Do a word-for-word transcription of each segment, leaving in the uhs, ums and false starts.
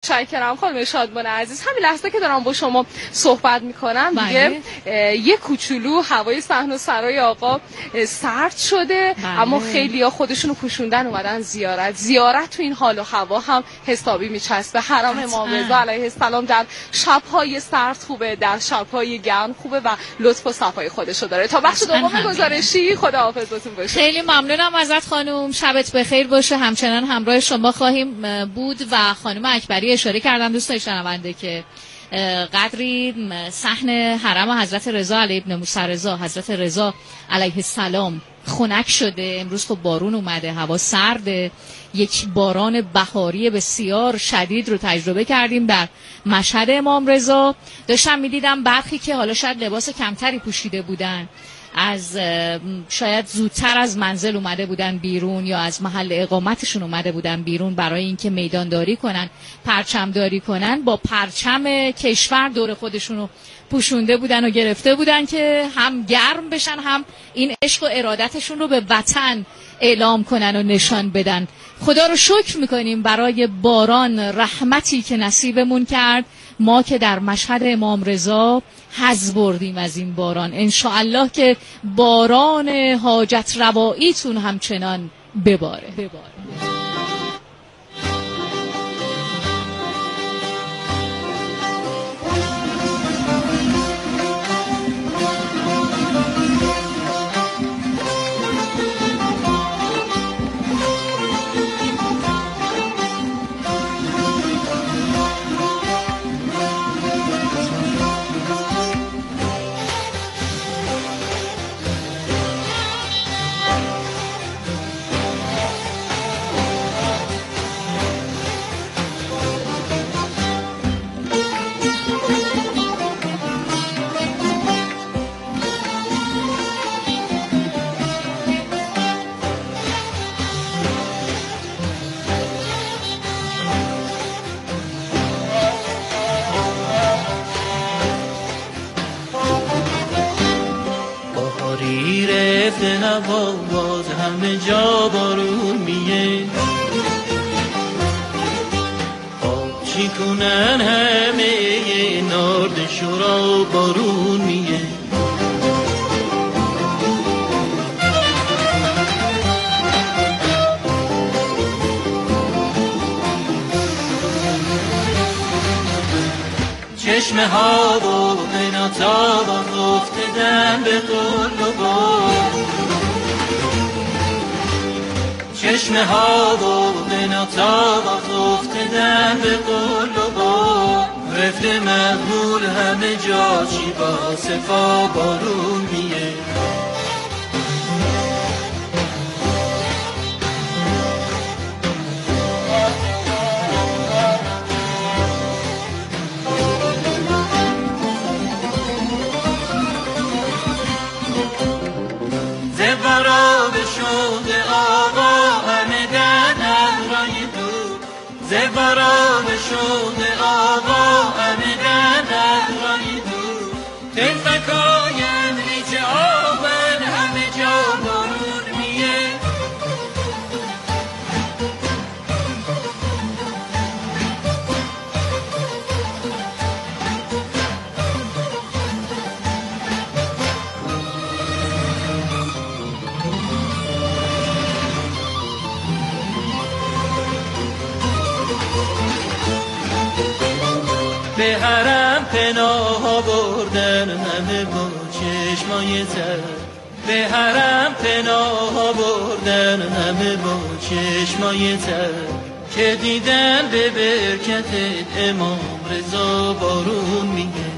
متشکرم خانم شادمان عزیز. همین لحظه که دارم با شما صحبت میکنم دیگه یه کوچولو هوای صحن و سرای آقا سرد شده. بله. اما خیلی‌ها خودشونو پوشوندن اومدن زیارت. زیارت تو این حال و هوا هم حسابی میچسبه. حرم امام رضا علیه السلام در شب‌های سرد خوبه، در شب‌های گرم خوبه و لطف و صفای خودشو داره. تا بخش دوم گزارشی خداحافظتون باشه. خیلی ممنونم ازت خانم، شبت بخیر باشه. همچنان همراه شما خواهیم بود و خانم اکبری اشاره کردن دوستان شنونده که قدری صحن حرم حضرت رضا علیه ابن موسی رضا حضرت رضا علیه السلام خنک شده. امروز خب بارون اومده، هوا سرده، یک باران بهاری بسیار شدید رو تجربه کردیم در مشهد امام رضا. داشتم میدیدم برخی که حالا شاید لباس کمتری پوشیده بودن، از شاید زودتر از منزل اومده بودن بیرون یا از محل اقامتشون اومده بودن بیرون برای اینکه میدانداری کنن، پرچمداری کنن، با پرچم کشور دور خودشونو پوشونده بودن و گرفته بودن که هم گرم بشن، هم این عشق و ارادتشون رو به وطن اعلام کنن و نشان بدن. خدا رو شکر میکنیم برای باران، رحمتی که نصیبمون کرد. ما که در مشهد امام رضا حظ بردیم از این باران. انشاءالله که باران حاجت رواییتون همچنان بباره, بباره. هوا باز همه جا بارون میه، آب چی کنن همه نارد شورا بارون میه. چشمه ها و بناتا باز افتدن به قل و بار، چشمه ها و بناتا باز افتدن به قل و بار، رفته مقبول همه جا چی با صفا بارون میه. زبارا به شوق آقا همه در نهرای دور، زبارا به شوق آقا همه در نهرای دور، تلفکایم ریچه آبن همه جا بارون میه. به حرم پناه بردن همه با چشمای تر، به حرم پناه بردن همه با چشمای تر، که دیدن به برکت امام رضا بارون میگه.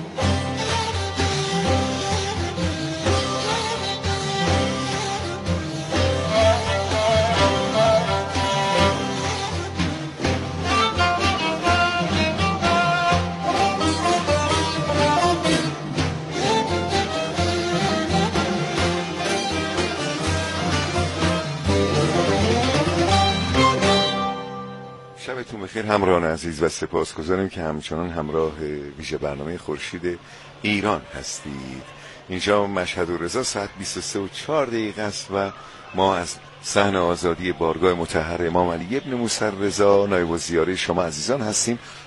شبتون بخیر همراهان عزیز و سپاسگزاریم که همچنان همراه ویژه برنامه خورشید ایران هستید. اینجا مشهد و رضا ساعت بیست و سه و چهار دقیقه است و ما از صحن آزادی بارگاه مطهر امام علی ابن موسی رضا نایب الزیاره شما عزیزان هستیم.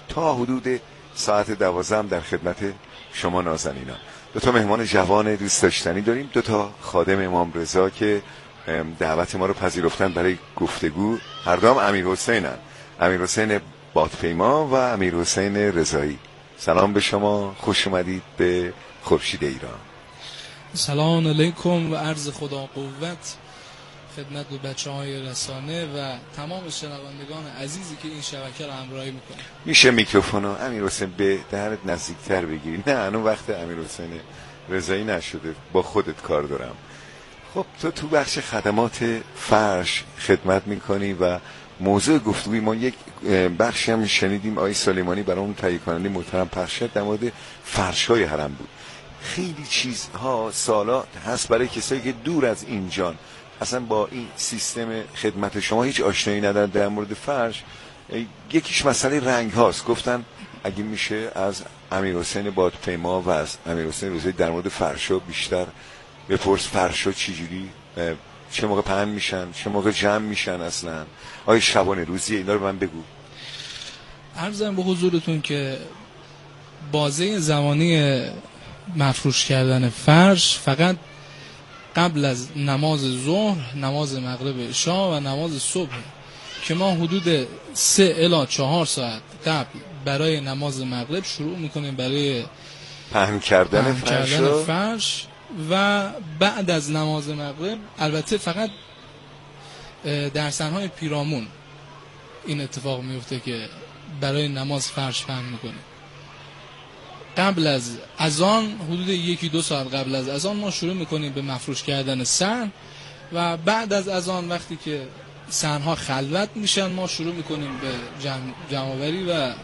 تا حدود ساعت دوازده در خدمت شما نازنینان. دو تا مهمان جوان دوست داشتنی داریم، دو تا خادم امام رضا که دعوت ما رو پذیرفتن برای گفتگو. هر دو هم امیر حسینن، امیر حسین بادپیما و امیر حسین رضایی. سلام به شما، خوش اومدید به خورشید ایران. سلام علیکم و عرض خدا قوت خدمت به بچه های رسانه و تمام شنوندگان عزیزی که این شبکه رو همراهی میکنه. میشه میکروفونو امیر حسین به دهنت نزدیکتر بگیری؟ نه الان وقت امیر حسین رضایی نشده، با خودت کار دارم. خب تو تو بخش خدمات فرش خدمت میکنی و موضوع گفتگوی ما یک بخشی هم شنیدیم آقای سلیمانی برامون تهیه کننده محترم پخش کرد در مورد فرش‌های حرم بود. خیلی چیزها سالات هست برای کسایی که دور از اینجان اصلا با این سیستم خدمت شما هیچ آشنایی ندارن در مورد فرش. یکیش مسئله رنگ هاست. گفتن اگه میشه از امیر حسین بادپیما و از امیر حسین رضایی در مورد فرشا بیشتر بپرس. فرشا چجوری، چه موقع پهن میشن، چه موقع جمع میشن، اصلا آیا شبانه روزیه؟ اینا رو من بگو. عرضم به حضورتون که بازه زمانی مفروش کردن فرش فقط قبل از نماز ظهر، نماز مغرب عشا و نماز صبح که ما حدود سه الی چهار ساعت قبل برای نماز مغرب شروع میکنیم برای پهن کردن, پهن کردن فرش و بعد از نماز مغرب البته فقط در سنهای پیرامون این اتفاق میفته که برای نماز فرش پهن میکنیم. قبل از اذان حدود یکی دو ساعت قبل از اذان ما شروع میکنیم به مفروش کردن صحن و بعد از اذان وقتی که صحن‌ها خلوت میشن ما شروع میکنیم به جمع جمع‌آوری و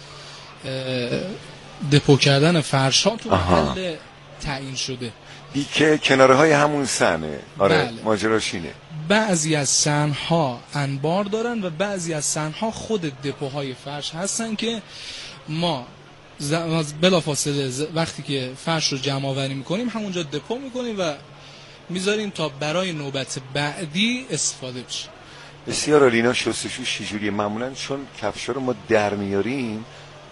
دپو کردن فرش‌ها تو محل تعیین شده که کناره های همون صحنه. آره بله. ماجراش اینه بعضی از صحن‌ها انبار دارن و بعضی از صحن‌ها خود دپوهای فرش هستن که ما بلافاصله وقتی که فرش رو جمع آوری میکنیم همونجا دپو میکنیم و میذاریم تا برای نوبت بعدی استفاده بشه. بسیار عالی. اینا شستشو چجوریه؟ معمولا چون کفشا رو ما در میاریم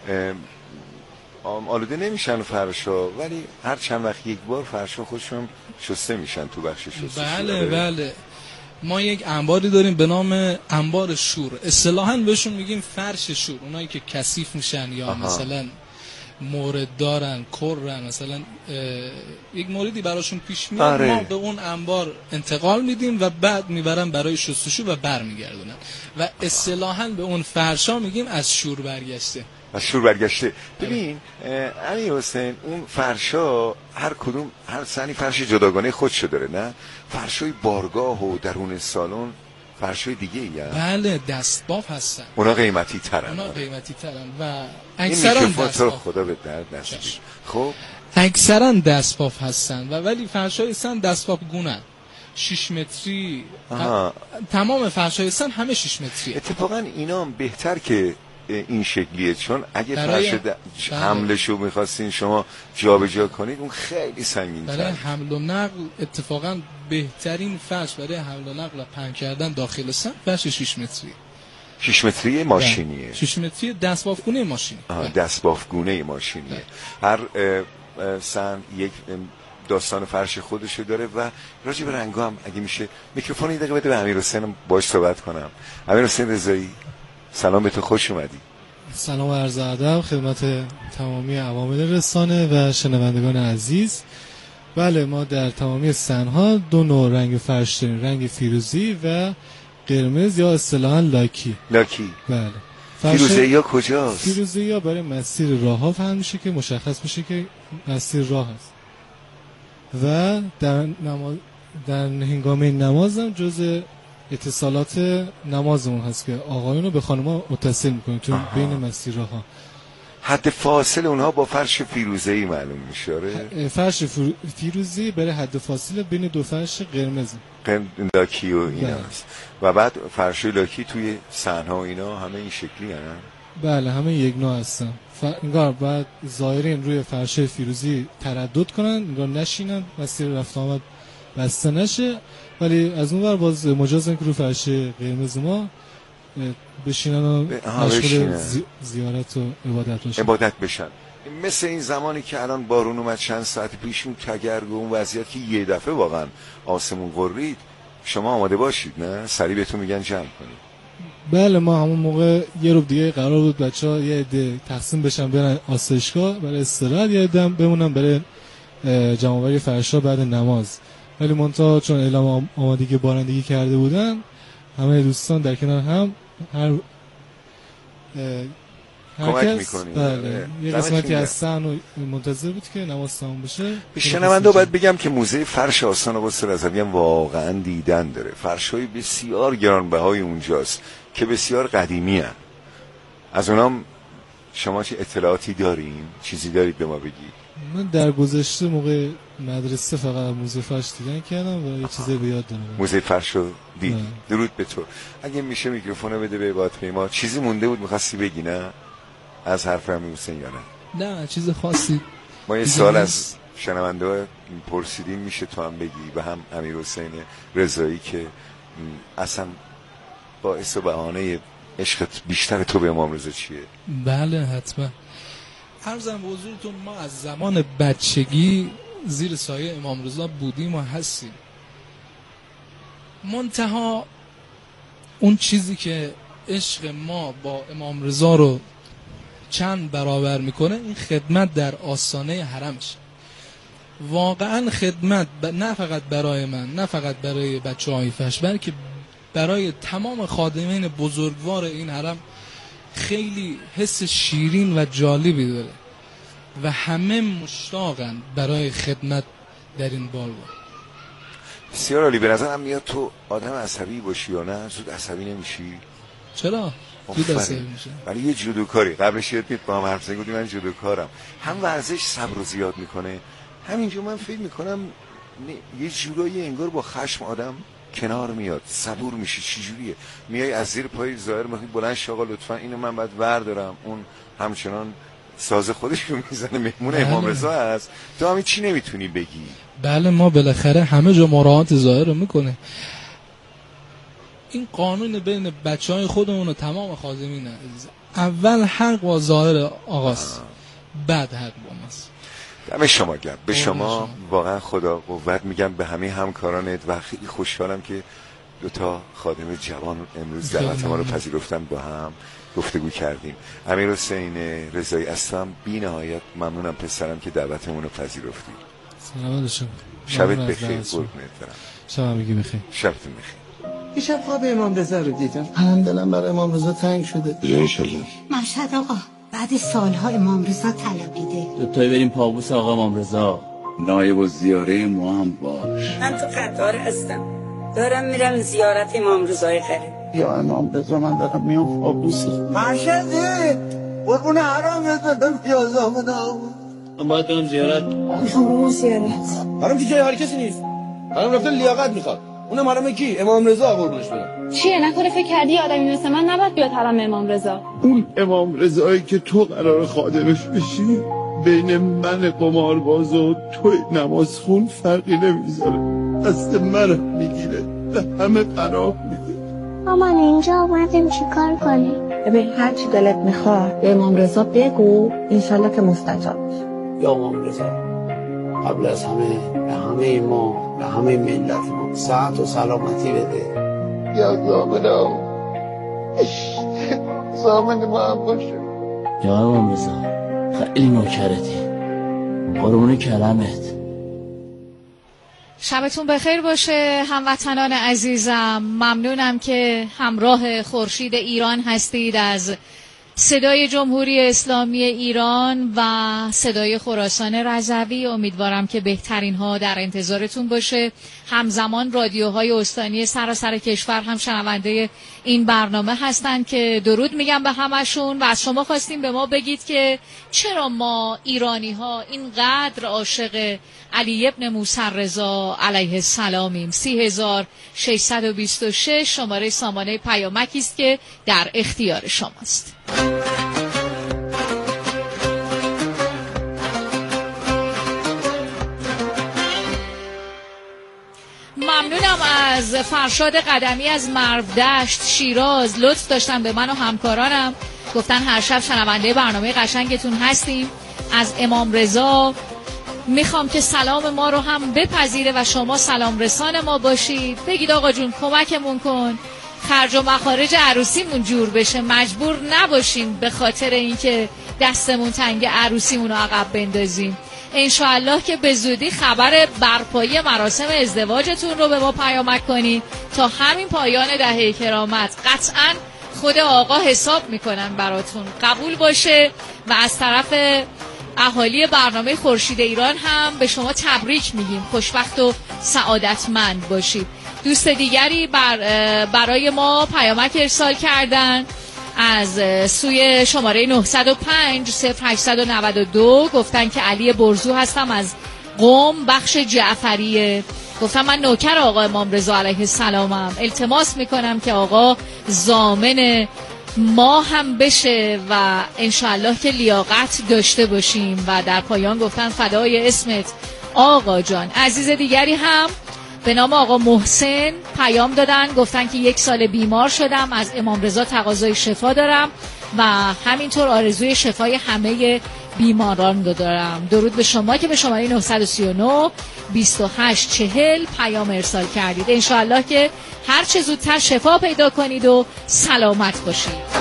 آلوده نمیشن فرشا، ولی هر چند وقت یک بار فرشا خودشون شسته میشن تو بخش شستشو. بله بله ما یک انباری داریم به نام انبار شور، اصطلاحاً بهشون میگیم فرش شور. اونایی که کثیف میشن یا آها. مثلا مورد دارن، کرن، مثلا یک موردی براشون پیش میاد آره. ما به اون انبار انتقال میدیم و بعد میبرن برای شستشو و برمیگردونن و اصطلاحاً به اون فرشا میگیم از شور برگشته. از شور برگشته. ببین امیر حسین، اون فرشا هر کدوم هر سنی فرش جداگانه خودشو داره، نه؟ فرشای بارگاه و درون سالن فرشای دیگه ای هست. بله دستباف هستن. اونا قیمتی ترن. اونا قیمتی ترن و اکثرا دستباف. خدا به درد نسید. خب اکثرا دستباف هستن و ولی فرشای سن دستباف گونن. شش متری آها. تمام فرشای سن همه شش متری. اتفاقا اینا هم بهتر که این شکلیه، چون اگه فرش د... حملشو میخواستین شما جابجا کنید اون خیلی سنگین تر. برای حمل و نقل اتفاقا بهترین فرش برای حمل و نقل و پهن کردن داخل سن فرش شش متری. شش متری ماشینیه. شش متری دستبافگونه ماشینی. آها دستبافگونه ماشینیه. هر سن یک داستان فرش خودشو داره و راجع به رنگا هم اگه میشه میکروفون یه دقیقه بده به امیر حسین باهاش صحبت کنم. امیر حسین رضایی سلام، به تو خوش اومدی. سلام و عرض ادب خدمت تمامی عوامل رسانه و شنوندگان عزیز. بله ما در تمامی صحن‌ها دو نوع رنگ فرش داریم، رنگ فیروزی و قرمز یا اصطلاحاً لاکی. لاکی. بله. فیروزی یا کجاست؟ فیروزی یا برای مسیر راه‌ها فهم میشه که مشخص میشه که مسیر راه است. و در نماز در هنگام نماز هم جزء اتصالات نمازمون هست که آقایون رو به خانم‌ها متصل می‌کنیم تو بین مسیرها. حد فاصل اونها با فرش فیروزه‌ای معلوم میشه. آره فرش فیروزی برای حد فاصله بین دو فرش قرمز لاکی و ایناست و بعد فرش لاکی توی صحن‌ها و اینا همه این شکلی هستن. بله همه یک نوع هستن. ف... انگار بعد ظاهرین روی فرش فیروزی تردد کنن، انگار نشینن، مسیر رفت آمد بسته نشه، ولی از اون ور باز مجازن که رو فرش قرمز ما بشینن و مشغول بشینن. زی... زیارت و عبادت بشن عبادت بشن. مثل این زمانی که الان بارون اومد چند ساعت پیش، اون تگرگ و اون وضعیت که یه دفعه واقعا آسمون قرید. شما آماده باشید نه؟ سریع بهتون میگن جمع کنید. بله ما همون موقع یه روب دیگه قرار بود بچه‌ها یه عده تقسیم بشن برن آسایشگاه برای استراحت، یه عده بمونن برای جمع‌آوری فرشا بعد نماز. ولی منتها چون اعلام آمادگی بارندگی کرده بودن، همه دوستان در کنار هم هر کمک میکنیم. بله. یه قسمتی از صحن و منتظر بود که نماز تمام بشه. به شنونده باید بگم که موزه فرش آستان قدس رضوی هم واقعا دیدن داره. فرش‌های بسیار گرانبهای اونجاست که بسیار قدیمی هن. از اونام شما چه اطلاعاتی دارین؟ چیزی دارید به ما بگید؟ من در گذشته موقع مدرسه فقط موزه فرش دیدن کردم و یه چیزی به یاد دارم. موزه فرش رو دید. درود به تو. اگه میشه میکروفونو بده به عبادت پیما. چیزی مونده بود می‌خواستی بگی نه؟ از حرف امیر حسین یا نه؟ نه چیز خاصی. ما یه سوال از شنونده ها پرسیدیم، میشه تو هم بگی و هم امیر حسین رضایی که اصلا باعث و بهانه عشقت بیشتر تو به امام رضا چیه؟ بله حتما. عرضم به حضورتون ما از زمان بچگی زیر سایه امام رضا بودیم و هستیم. منتها اون چیزی که عشق ما با امام رضا رو چند برابر میکنه این خدمت در آستانه حرمش. واقعا خدمت ب... نه فقط برای من، نه فقط برای بچه های فش، بلکه برای تمام خادمین بزرگوار این حرم خیلی حس شیرین و جالبی داره و همه مشتاقن برای خدمت در این بارگاه. بسیار عالی. به نظرم میاد تو آدم عصبی باشی یا نه؟ زود عصبی نمیشی؟ چرا؟ زود عصبی میشه. ولی یه جودوکاری قبلش یاد میاد با هم حرف زدیم من جودوکارم. هم ورزش صبر رو زیاد میکنه، همینجور من فکر میکنم یه جورایی انگار با خشم آدم کنار میاد، صبور میشه. چی جوریه؟ میای از زیر پای ظاهر میگی بلند شاقا لطفا اینو من بعد بردارم، اون همچنان ساز خودش رو میزنه، مهمون بله. امام رضا هست، تو همین چی نمیتونی بگی؟ بله ما بالاخره همه جا مراعات ظاهر رو میکنه. این قانون بین بچه های خودمون و تمام خادمین عزیز، اول حق با ظاهر آغاز، بعد حق با ماست. دم شما گرم. به شما واقعا خدا قوت میگم، به همه همکارانت و خیلی خوشحالم که دو تا خادم جوان امروز دعوت ما رو پذیرفتن، با هم گفتگو کردیم. امیر حسین رضایی هستم، بی نهایت ممنونم پسرم که دعوتمون رو پذیرفتی. سلام شما. شبت بخیر. قربونت برم. شما میگی بخیر. شبتون بخیر. دیشب خواب امام رضا رو دیدم، هم دلم برای امام رضا تنگ شده. انشالله. مشهد آقا بعد سالها امام رضا طلبیده. دوتایی بریم پابوس آقا امام رضا. نایب الزیاره ما هم باش. من تو قطار هستم، دارم میرم زیارت امام رضای غریب. یا امام رضا من دارم میام پابوس. مشهدی قربون حرام دادم پیاز آمدم. من باید برم زیارت. میخوام زیارت. حرام که جای هر کسی نیست. حرام رفته لیاقت میخواد. اونم حرام کی؟ امام رضا قربونش برم. چیه نکنه فکر کردی آدمی مثل من نباید بیاد حرم امام رضا؟ اون امام رضایی که تو قرار خادمش بشی بین من قمارباز و تو نماز خون فرقی نمیذاره، دست من میگیره به همه پناه میده. مامان اینجا اومدیم چیکار کنیم؟ ببین هر چی دلت میخواد به امام رضا بگو، انشالله که مستجاب میشه. یا امام رضا قبل از همه به همه ما، به همه ملت ما صحت و سلامتی بده. یا زامنم زامن ما هم باشه. یا امام رضا خیلی نوکرتی، قربون کرمت. شبتون بخیر باشه هموطنان عزیزم. ممنونم که همراه خورشید ایران هستید از صدای جمهوری اسلامی ایران و صدای خراسان رضوی. امیدوارم که بهترین ها در انتظارتون باشه. همزمان رادیوهای استانی سراسر کشور هم شنونده این برنامه هستند که درود میگم به همشون و از شما خواستیم به ما بگید که چرا ما ایرانی ها اینقدر عاشق علی ابن موسی رضا علیه السلامیم. سی هزار ششصد و بیست و شش شماره سامانه پیامکی است که در اختیار شماست. ممنونم هم از فرشاد قدمی از مرودشت شیراز لطف داشتن به من و همکارانم، گفتن هر شب شنونده برنامه قشنگتون هستیم. از امام رضا میخوام که سلام ما رو هم بپذیره و شما سلام رسان ما باشید. بگید آقا جون کمکمون کن خرج و مخارج عروسیمون جور بشه، مجبور نباشیم به خاطر اینکه دستمون تنگ عروسیمون رو عقب بندازیم. انشاءالله که به زودی خبر برپایی مراسم ازدواجتون رو به ما پیامک کنید تا همین پایان دهه کرامت قطعاً خود آقا حساب میکنن براتون قبول باشه. و از طرف اهالی برنامه خورشید ایران هم به شما تبریک میگیم، خوشبخت و سعادتمند باشید. دوست دیگری بر برای ما پیامک ارسال کردن از سوی شماره نه صفر پنج صفر هشت نه دو، گفتن که علی برزو هستم از قم بخش جعفریه. گفتم من نوکر آقا امام رضا علیه السلامم، التماس میکنم که آقا ضامن ما هم بشه و انشاءالله که لیاقت داشته باشیم. و در پایان گفتن فدای اسمت آقا جان. عزیز دیگری هم به نام آقا محسن پیام دادن، گفتن که یک سال بیمار شدم، از امام رضا تقاضای شفا دارم و همینطور آرزوی شفای همه بیماران رو دارم. درود به شما که به شماره نه سه نه بیست و هشت چهل پیام ارسال کردید. انشاءالله که هر چه زودتر شفا پیدا کنید و سلامت باشید.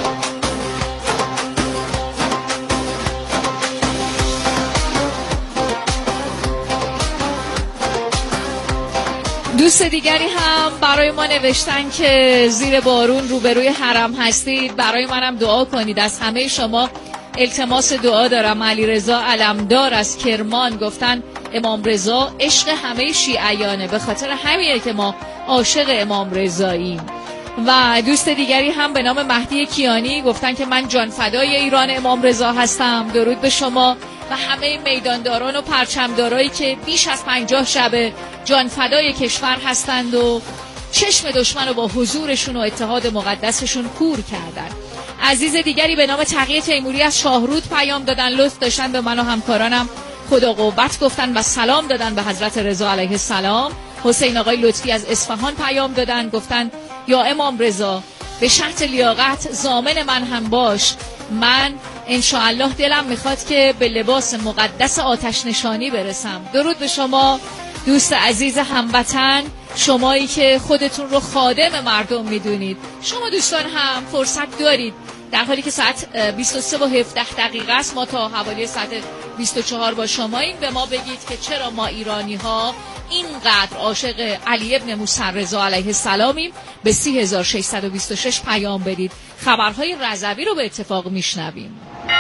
دوست دیگری هم برای ما نوشتن که زیر بارون روبروی حرم هستید، برای منم دعا کنید. از همه شما التماس دعا دارم. علی رضا علمدار از کرمان گفتن امام رضا عشق همه شیعیانه، به خاطر همینه که ما عاشق امام رضاییم. و دوست دیگری هم به نام مهدی کیانی گفتن که من جان فدای ایران امام رضا هستم. درود به شما و همه میدانداران و پرچمدارایی که بیش از پنجاه شب جان فدای کشور هستند و چشم دشمن رو با حضورشون و اتحاد مقدسشون کور کردن. عزیز دیگری به نام تقیه تیموری از شاهرود پیام دادن، لطف داشتن به من و همکارانم خدا قوت گفتن و سلام دادن به حضرت رضا علیه السلام. حسین آقای لطفی از اصفهان پیام دادن، گفتن یا امام رضا به شرط لیاقت ضامن من هم باش، من انشاءالله دلم میخواد که به لباس مقدس آتش نشانی برسم. درود به شما دوست عزیز هموطن، شمایی که خودتون رو خادم مردم میدونید. شما دوستان هم فرصت دارید در حالی که ساعت بیست و سه و هفده دقیقه است، ما تا حوالی ساعت بیست و چهار با شما این به ما بگید که چرا ما ایرانی ها اینقدر عاشق علی ابن موسی رضا علیه السلامیم. به سی هزار و ششصد و بیست و شش پیام بدید. خبرهای رضوی رو به اتفاق میشنویم.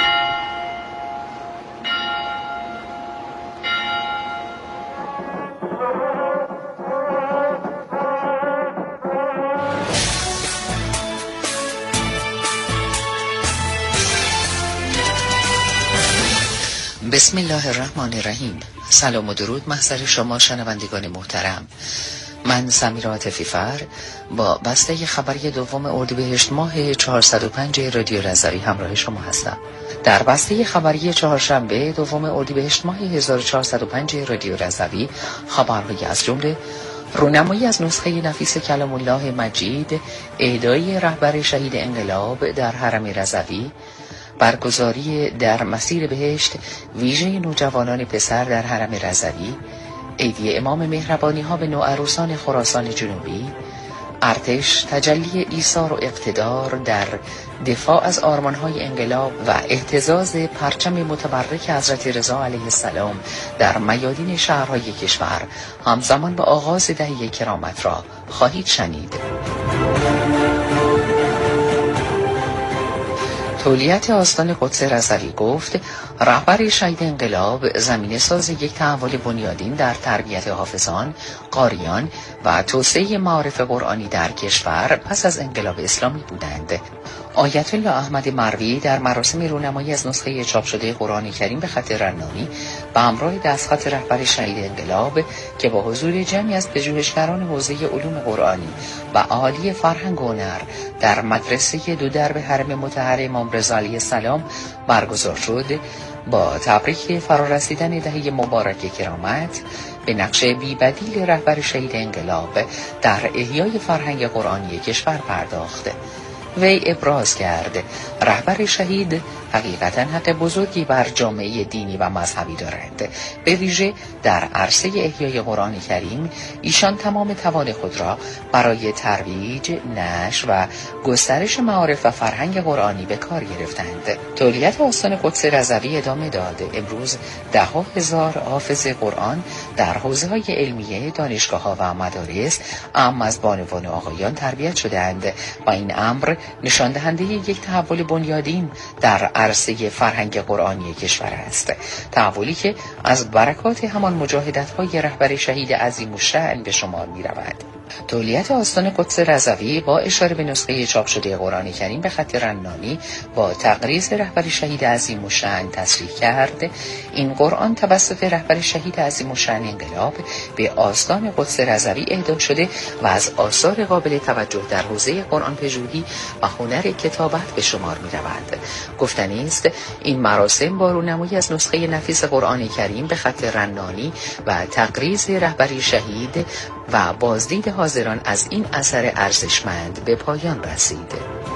بسم الله الرحمن الرحیم. سلام و درود محضر شما شنوندگان محترم. من سمیر عاطفی فر با بسته خبری دوم اردیبهشت ماه چهارصد و پنج رادیو رضوی همراه شما هستم. در بسته خبری چهارشنبه دوم اردیبهشت ماه هزار و چهارصد و پنج رادیو رضوی خبرهایی از جمله رونمایی از نسخه نفیس کلام الله مجید، اهدای رهبر شهید انقلاب در حرم رضوی، برگزاری در مسیر بهشت ویژه نوجوانان پسر در حرم رضوی، عیدی امام مهربانی ها به نوعروسان خراسان جنوبی، ارتش تجلی ایثار و اقتدار در دفاع از آرمان‌های انقلاب و اهتزاز پرچم متبرک حضرت رضا علیه السلام در میادین شهرهای کشور همزمان با آغاز دهه کرامت را خواهید شنید. تولیت آستان قدس رضوی گفت رهبر شهید انقلاب زمینه ساز یک تحول بنیادین در تربیت حافظان، قاریان و توسعه معارف قرآنی در کشور پس از انقلاب اسلامی بودند. آیت الله احمد مروی در مراسم رونمایی از نسخه چاپ شده قرآن کریم به خط رنانی به همراه دستخط رهبر شهید انقلاب که با حضور جمعی از پژوهشگران حوزه علوم قرآنی و اهالی فرهنگ و هنر در مدرسه دو درب حرم مطهر امام رضا علیه السلام برگزار شد، با تبریک فرارسیدن دهه مبارک کرامت به نقش بی‌بدیل رهبر شهید انقلاب در احیای فرهنگ قرآنی کشور پرداخت. وی ابراز کرد رهبر شهید حقیقتا حق بزرگی بر جامعه دینی و مذهبی دارند. به ویژه در عرصه احیای قرآن کریم ایشان تمام توان خود را برای ترویج، نشر و گسترش معارف و فرهنگ قرآنی به کار گرفتند. تولیت آستان قدس رضوی ادامه داد امروز ده ها هزار حافظ قرآن در حوزه‌های علمیه، دانشگاه‌ها و مدارس اعم از بانوان و آقایان تربیت شدند و این امر نشان دهنده یک تحول بنیادین در عرصه فرهنگ قرآنی کشور است. تحولی که از برکات همان مجاهدت‌های رهبر شهید عظیم الشأن به شمار می‌رود. تولیت آستان قدس رضوی با اشاره به نسخه چاپ شده قرآن کریم به خط رنانی با تقریض رهبر شهید عظیم الشأن تصریح کرد این قرآن توسط رهبر شهید عظیم الشأن انقلاب به آستان قدس رضوی اهدا شده و از آثار قابل توجه در حوزه قرآن پژوهی و هنر کتابت به شمار می رود. گفتنی است این مراسم با رونمایی از نسخه نفیس قرآن کریم به خط رنانی و تقریض رهبری شهید و بازدید حاضران از این اثر ارزشمند به پایان رسید.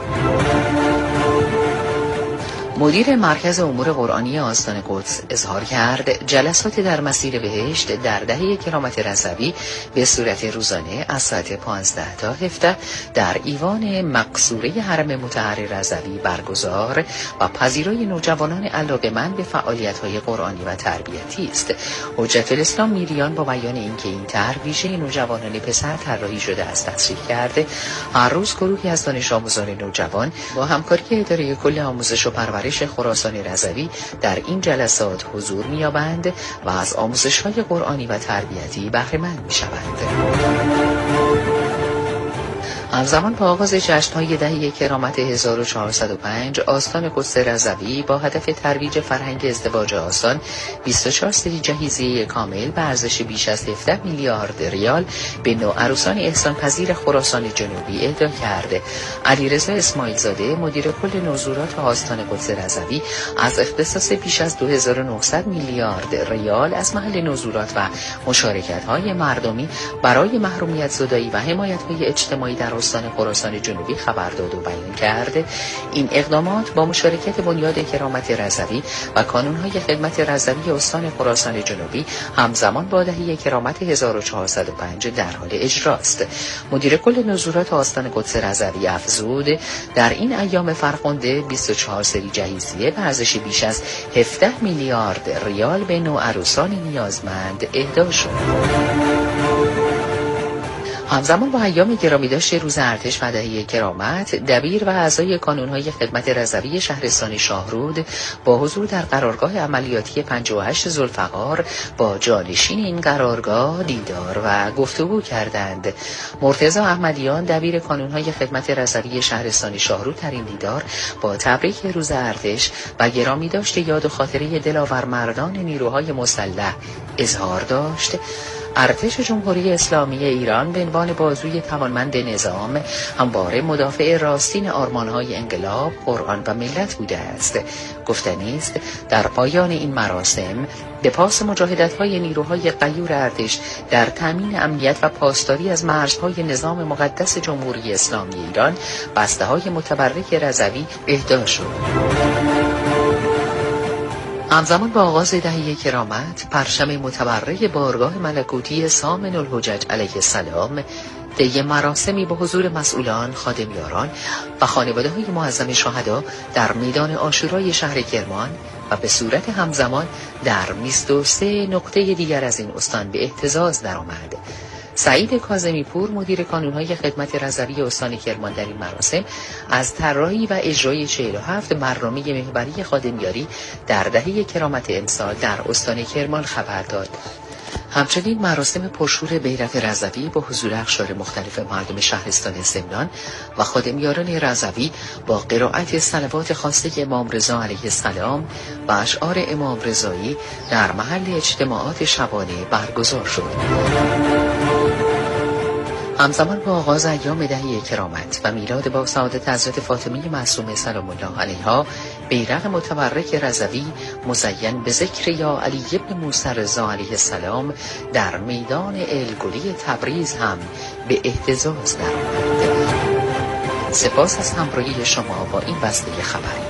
مدیر مرکز امور قرآنی آستان قدس اظهار کرد جلسات در مسیر بهشت در دهه کرامت رضوی به صورت روزانه از ساعت پانزده تا هفده در ایوان مقصوره حرم مطهر رضوی برگزار و پذیرای نوجوانان علاقه‌مند به فعالیت‌های قرآنی و تربیتی است. حجت الاسلام میریان با بیان اینکه این طرح ویژه نوجوانان پسر طراحی شده است تصریح کرده هر روز گروهی از دانش آموزان نوجوان با همکاری اداره کل آموزش و پرورش خراسان رضوی در این جلسات حضور می‌یابند و از آموزش‌های قرآنی و تربیتی بهره‌مند می‌شوند. همزمان با آغاز جشن‌های دهه کرامت هزار و چهارصد و پنج آستان قدس رضوی با هدف ترویج فرهنگ ازدواج آستان بیست و چهار سری جهیزیه کامل به ارزش بیش از هفده میلیارد ریال به نوعروسان احسان پذیر خراسان جنوبی اهدا کرده. علیرضا اسماعیل زاده مدیر کل نوزورات آستان قدس رضوی از اختصاص بیش از دو هزار و نهصد میلیارد ریال از محل نوزورات و مشارکت‌های مردمی برای محرومیت زدایی و حمایت‌های اجتماعی در استان خراسان جنوبی خبر داد و بیان کرده این اقدامات با مشارکت بنیاد کرامت رضوی و کانون‌های خدمت رضوی استان خراسان جنوبی همزمان با دهه کرامت هزار و چهارصد و پنج در حال اجراست. مدیر کل نوزورات آستان قدس رضوی افزود در این ایام فرخنده بیست و چهار سری جهیزیه به ارزش بیش از هفده میلیارد ریال به نوعروسان نیازمند اهدا شد. همزمان با ایام گرامی داشته روز ارتش و دهه کرامت دبیر و اعضای کانون‌های خدمت رضوی شهرستان شاهرود با حضور در قرارگاه عملیاتی پنجاه و هشت ذوالفقار با جانشین این قرارگاه دیدار و گفتگو کردند. مرتضی احمدیان دبیر کانون‌های خدمت رضوی شهرستان شاهرود در این دیدار با تبریک روز ارتش و گرامی داشته یاد و خاطره دلاور مردان نیروهای مسلح اظهار داشت ارتش جمهوری اسلامی ایران به عنوان بازوی توانمند نظام همواره مدافع راستین آرمان‌های انقلاب، قرآن و ملت بوده است. گفتنی است در پایان این مراسم به پاس مجاهدت‌های نیروهای غیور ارتش در تامین امنیت و پاسداری از مرزهای نظام مقدس جمهوری اسلامی ایران بسته‌های متبرک رضوی اهدا شد. همزمان با آغاز دهه کرامت پرچم متبرک بارگاه ملکوتی سامن الحجج علیه السلام طی مراسمی به حضور مسئولان، خادمیاران و خانواده‌های معظم شهدا در میدان عاشورای شهر کرمان و به صورت همزمان در بیست و سه نقطه دیگر از این استان به اهتزاز درآمد. سعید کاظمی پور مدیر کانون‌های خدمت رضوی استان کرمان در این مراسم از طراحی و اجرای چهل و هفت برنامه محوری خادمیاری در دهه کرامت امسال در استان کرمان خبر داد. همچنین مراسم پرشور بیرق رضوی با حضور اقشار مختلف مردم شهرستان سمنان و خادمیاران رضوی با قرائت صلوات خاصه امام رضا علیه السلام و اشعار امام رضایی در محل اجتماعات شبانه برگزار شد. همزمان با آغاز ایام دهه کرامت و میلاد با سعادت حضرت فاطمه معصومه سلام الله علیها بیرق متبرک رضوی مزین به ذکر یا علی ابن موسی رضا علیه السلام در میدان الگلی تبریز هم به اهتزاز درآمد. سپاس از همراهی شما با این بسته خبری.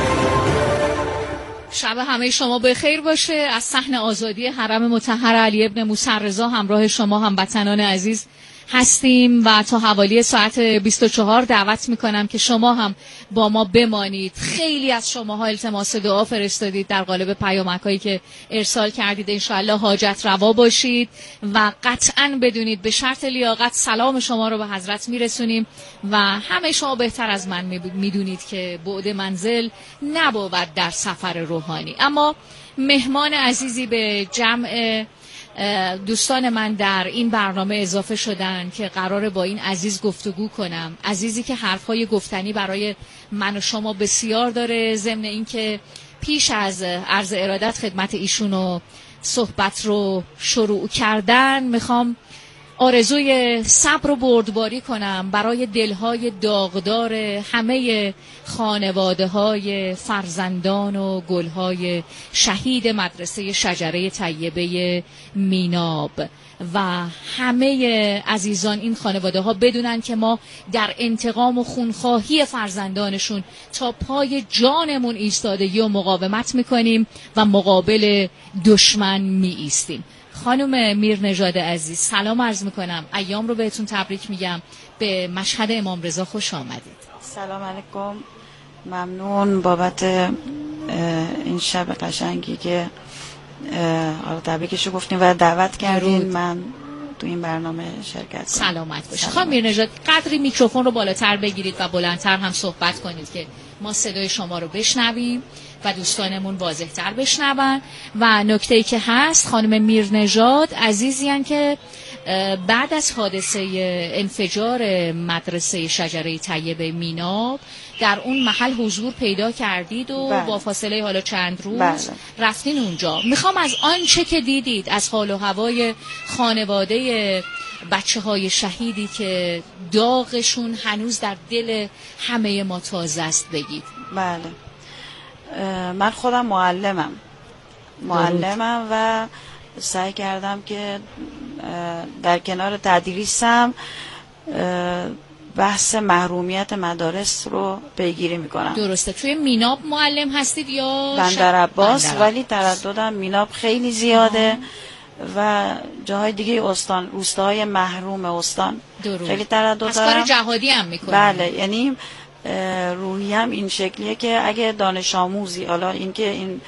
شب همه شما بخیر باشه. از صحن آزادی حرم مطهر علی ابن موسی رضا همراه شما هموطنان عزیز هستیم و تا حوالی ساعت بیست و چهار دعوت میکنم که شما هم با ما بمانید. خیلی از شماها التماس دعا فرستادید در قالب پیامک‌هایی که ارسال کردید. انشاءالله حاجت روا باشید و قطعاً بدونید به شرط لیاقت سلام شما رو به حضرت میرسونیم و همه شما بهتر از من میدونید که بعد منزل نبود در سفر روحانی. اما مهمان عزیزی به جمع دوستان من در این برنامه اضافه شدن که قراره با این عزیز گفتگو کنم. عزیزی که حرفای گفتنی برای من و شما بسیار داره. ضمن این که پیش از عرض ارادت خدمت ایشون و صحبت رو شروع کردن میخوام آرزوی صبر و بردباری کنم برای دلهای داغدار همه خانواده های فرزندان و گلهای شهید مدرسه شجره طیبه میناب و همه عزیزان این خانواده ها بدونن که ما در انتقام و خونخواهی فرزندانشون تا پای جانمون ایستادگی و مقاومت میکنیم و مقابل دشمن می ایستیم. خانم میرنژاد عزیز سلام عرض میکنم، ایام رو بهتون تبریک میگم، به مشهد امام رضا خوش آمدید. سلام علیکم، ممنون بابت این شب قشنگی که تبریکشو گفتیم و دعوت کردین من تو این برنامه شرکت کنم. سلامت باشید. خانم میرنژاد قدری میکروفون رو بالاتر بگیرید و بلندتر هم صحبت کنید که ما صدای شما رو بشنویم و دوستانمون واضح‌تر بشنون. و نکته‌ای که هست خانم میرنژاد عزیزی هستند که بعد از حادثه انفجار مدرسه شجره طیبه میناب در اون محل حضور پیدا کردید و بله. با فاصله حالا چند روز بله. رفتین اونجا. میخوام از آنچه که دیدید از حال و هوای خانواده بچه های شهیدی که داغشون هنوز در دل همه ما تازه است بگید. بله، من خودم معلمم معلمم و سعی کردم که در کنار تدریسم بحث محرومیت مدارس رو پیگیری میکنم. درسته. توی میناب معلم هستید یا بندر عباس؟ ولی ترددم میناب خیلی زیاده آه. و جاهای دیگه استان، روستاهای محروم استان درست. خیلی تردد دارم. از کار جهادی هم میکنم. بله، یعنی روحی هم این شکلیه که اگه دانش آموزی، حالا اینکه این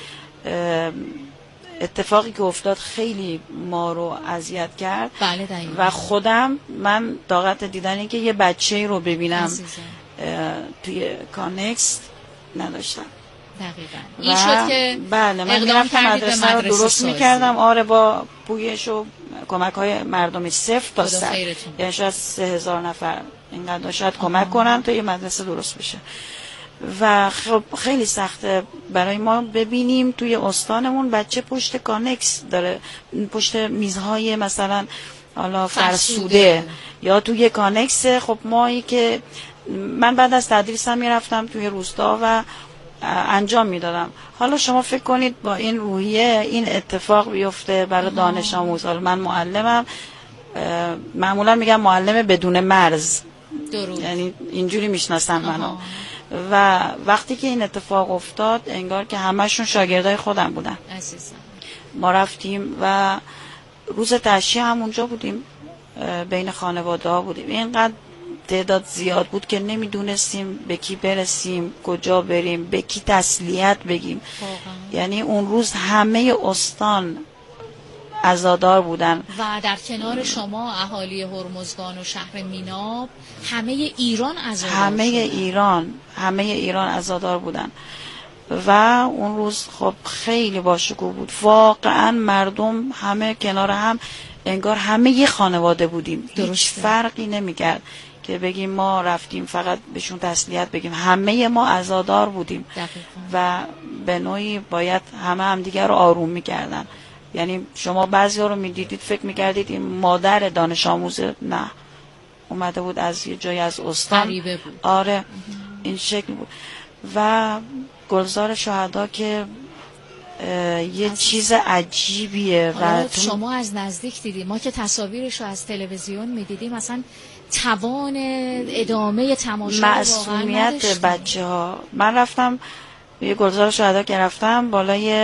اتفاقی که افتاد خیلی ما رو اذیت کرد بله و خودم من طاقت دیدن که یه بچه رو ببینم توی کانکس نداشتم. دقیقاً این شد که بله من میرفتم مدرسه رو درست میکردم. آره، با پویش و کمک های مردمی صفر تا صد، یعنی شاید سه هزار نفر اینقدر شاید کمک کنن تا یه مدرسه درست بشه و خب خیلی سخته برای ما ببینیم توی استانمون بچه پشت کانکس داره، پشت میزهای مثلا حالا فرسوده یا توی کانکس. خب مایی که من بعد از تدریسم میرفتم توی روستا و انجام میدادم. حالا شما فکر کنید با این روحیه این اتفاق بیفته برای دانش آموز. حالا من معلمم، معمولا میگم معلم بدون مرز، درست. یعنی اینجوری میشناسن منو. و وقتی که این اتفاق افتاد انگار که همشون شاگردای خودم بودن. عزیزم. ما رفتیم و روز تشییع همونجا بودیم، بین خانواده ها بودیم. اینقدر تعداد زیاد بود که نمیدونستیم به کی برسیم، کجا بریم، به کی تسلیت بگیم. یعنی اون روز همه استان عزادار بودن و در کنار شما اهالی هرمزگان و شهر میناب همه ایران عزادار همه شدن. ایران همه ایران عزادار بودن و اون روز خب خیلی باشکوه بود. واقعا مردم همه کنار هم انگار همه یه خانواده بودیم. هیچ فرقی نمیکرد که بگیم ما رفتیم فقط بهشون تسلیت بگیم. همه ما عزادار بودیم دقیقا. و به نوعی باید همه هم دیگر رو آروم میکردن. یعنی شما بعضی ها رو میدیدید فکر میکردید این مادر دانش آموزه، نه، اومده بود از یه جای از استان. غریبه بود. آره این شکل بود و گلزار شهدا که یه چیز عجیبیه و شما از نزدیک دیدی، ما که تصاویرش رو از تلویزیون میدیدیم مثلا توان ادامه تماشا معصومیت بچه ها. من رفتم یه گلزار شهدا که رفتم بالای